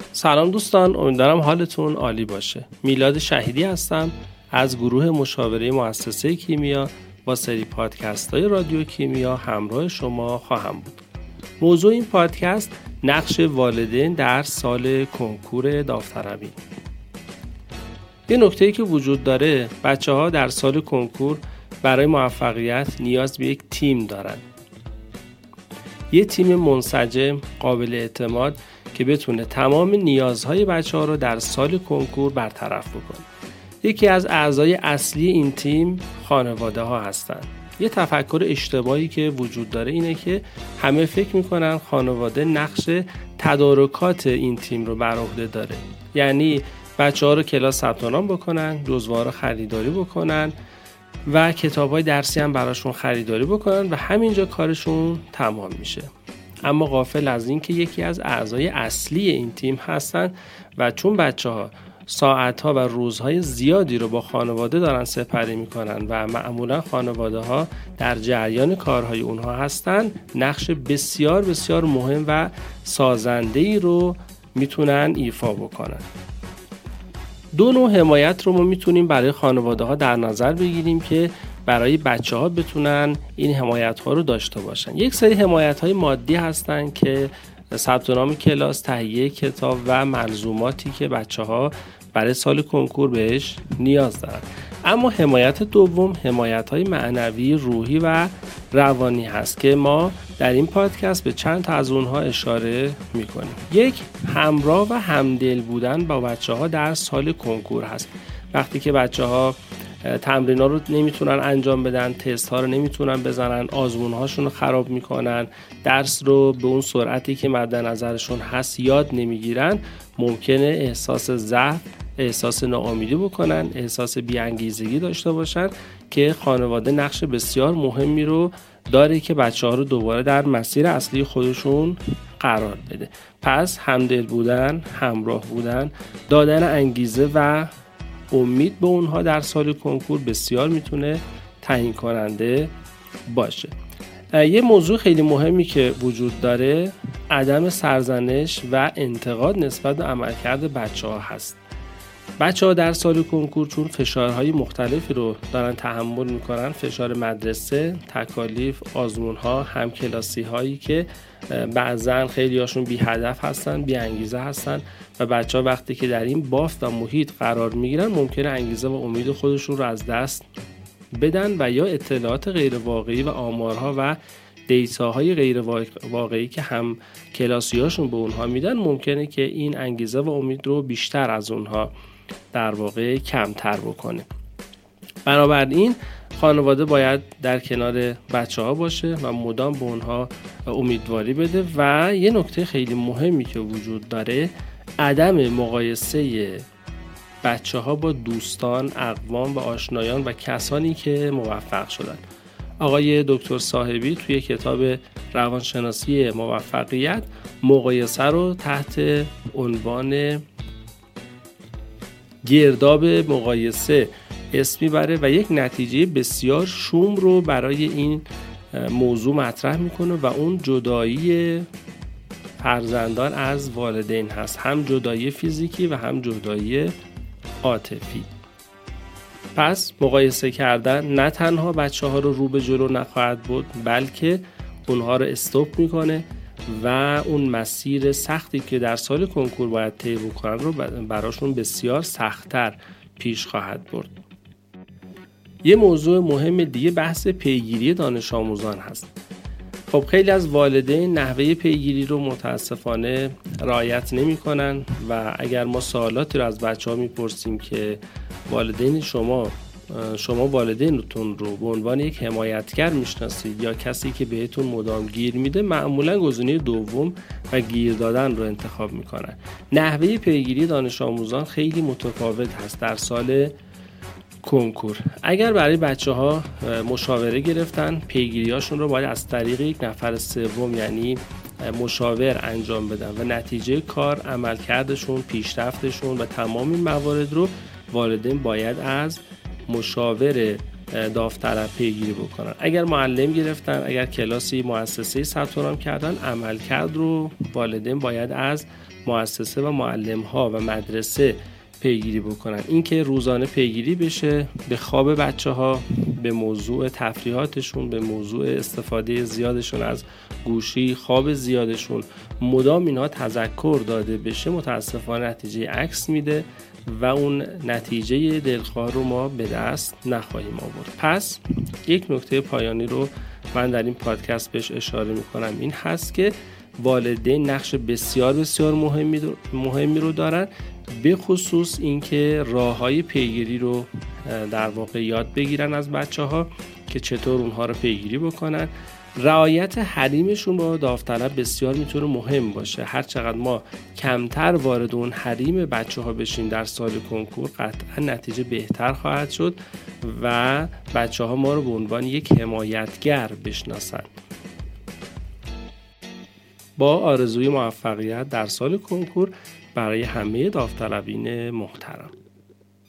سلام دوستان، امیدوارم حالتون عالی باشه. میلاد شهیدی هستم از گروه مشاوره مؤسسه کیمیا. با سری پادکست های رادیو کیمیا همراه شما خواهم بود. موضوع این پادکست نقش والدین در سال کنکور داوطلبی. یه نکته‌ای که وجود داره، بچه‌ها در سال کنکور برای موفقیت نیاز به یک تیم دارن. یه تیم منسجم، قابل اعتماد که بتونه تمام نیازهای بچه‌ها رو در سال کنکور برطرف بکنه. یکی از اعضای اصلی این تیم خانواده ها هستن. یه تفکر اشتباهی که وجود داره اینه که همه فکر میکنن خانواده نقش تدارکات این تیم رو بر عهده داره. یعنی بچه‌ها رو کلاس ثبت نام بکنن، جزوه‌ها رو خریداری بکنن و کتاب‌های درسی هم براشون خریداری بکنن و همینجا کارشون تمام میشه. اما غافل از این که یکی از اعضای اصلی این تیم هستن و چون بچه‌ها ساعت‌ها و روزهای زیادی رو با خانواده دارن سپری میکنن و معمولا خانواده ها در جریان کارهای اونها هستن، نقش بسیار بسیار مهم و سازنده‌ای رو میتونن ایفا بکنن. دو نوع حمایت رو ما میتونیم برای خانواده ها در نظر بگیریم که برای بچه ها بتونن این حمایت ها رو داشته باشن. یک سری حمایت های مادی هستن که ثبت نام کلاس، تهیه کتاب و ملزوماتی که بچه ها برای سال کنکور بهش نیاز دارن. اما حمایت دوم حمایت های معنوی، روحی و روانی هست که ما در این پادکست به چند تا از اونها اشاره میکنیم. یک، همراه و همدل بودن با بچه ها در سال کنکور هست. وقتی که بچه ها تمرین ها رو نمیتونن انجام بدن، تست ها رو نمیتونن بزنن، آزمون هاشون رو خراب میکنن، درس رو به اون سرعتی که مد نظرشون هست یاد نمیگیرن، ممکنه احساس ضعف، احساس ناامیدی بکنن، احساس بی‌انگیزگی داشته باشن که خانواده نقش بسیار مهمی رو داره که بچه‌ها رو دوباره در مسیر اصلی خودشون قرار بده. پس همدل بودن، همراه بودن، دادن انگیزه و امید به اونها در سال کنکور بسیار میتونه تعیین کننده باشه. یه موضوع خیلی مهمی که وجود داره عدم سرزنش و انتقاد نسبت به عملکرد بچه‌ها هست. بچه‌ها در سال کنکور چون فشارهای مختلفی رو دارن تحمل میکنن، فشار مدرسه، تکالیف، آزمون‌ها، همکلاسی هایی که بعضن خیلی هاشون بی هدف هستن، بی انگیزه هستن و بچه‌ها وقتی که در این بافت و محیط قرار میگیرن ممکنه انگیزه و امید خودشون رو از دست بدن و یا اطلاعات غیر واقعی و آمارها و دیتاهای غیر واقعی که هم کلاسیاشون به اونها میدن ممکنه که این انگیزه و امید رو بیشتر از اونها در واقع کمتر بکنه. بنابراین خانواده باید در کنار بچه ها باشه و مدام به اونها امیدواری بده و یه نکته خیلی مهمی که وجود داره عدم مقایسه بچه ها با دوستان، اقوام و آشنایان و کسانی که موفق شدن. آقای دکتر صاحبی توی کتاب روانشناسی موفقیت مقایسه رو تحت عنوان گرداب مقایسه اسم میبره و یک نتیجه بسیار شوم رو برای این موضوع مطرح میکنه و اون جدایی فرزندان از والدین هست، هم جدایی فیزیکی و هم جدایی عاطفی. پس مقایسه کردن نه تنها بچه ها رو به جلو نخواهد برد بلکه اونها رو استاپ میکنه و اون مسیر سختی که در سال کنکور باید طی بکنن رو براشون بسیار سخت‌تر پیش خواهد برد. یه موضوع مهم دیگه بحث پیگیری دانش آموزان هست. خب خیلی از والدین نحوه پیگیری رو متاسفانه رعایت نمی‌کنن و اگر ما سوالاتی رو از بچه‌ها می‌پرسیم که والدین شما والدینتون رو به عنوان یک حمایتگر میشناسید یا کسی که بهتون مدام گیر میده، معمولا گزینه دوم و گیر دادن رو انتخاب میکنن. نحوه پیگیری دانش آموزان خیلی متفاوت هست در سال کنکور. اگر برای بچه ها مشاوره گرفتن، پیگیری هاشون رو باید از طریق یک نفر سوم یعنی مشاور انجام بدن و نتیجه کار، عملکردشون، پیشرفتشون و تمام این موارد رو والدین باید از مشاور داوطلب پیگیری بکنن. اگر معلم گرفتن، اگر کلاسی مؤسسه‌ای ثبت نام کردن، عملکرد رو والدین باید از مؤسسه و معلم‌ها و مدرسه پیگیری بکنن. اینکه روزانه پیگیری بشه به خواب بچه‌ها، به موضوع تفریحاتشون، به موضوع استفاده زیادشون از گوشی، خواب زیادشون، مدام اینها تذکر داده بشه، متاسفانه نتیجه عکس میده و اون نتیجه دلخواه رو ما به دست نخواهیم آورد. پس یک نکته پایانی رو من در این پادکست بهش اشاره میکنم، این هست که والدین نقش بسیار بسیار مهمی رو دارن، به خصوص اینکه راههای پیگیری رو در واقع یاد بگیرن از بچه‌ها که چطور اونها رو پیگیری بکنن. رعایت حریمشون با داوطلب بسیار میتونه مهم باشه. هر چقدر ما کمتر وارد اون حریم بچه‌ها بشیم در سال کنکور، قطعا نتیجه بهتر خواهد شد و بچه‌ها ما رو به عنوان یک حمایتگر بشناسن. با آرزوی موفقیت در سال کنکور برای همه داوطلبین محترم.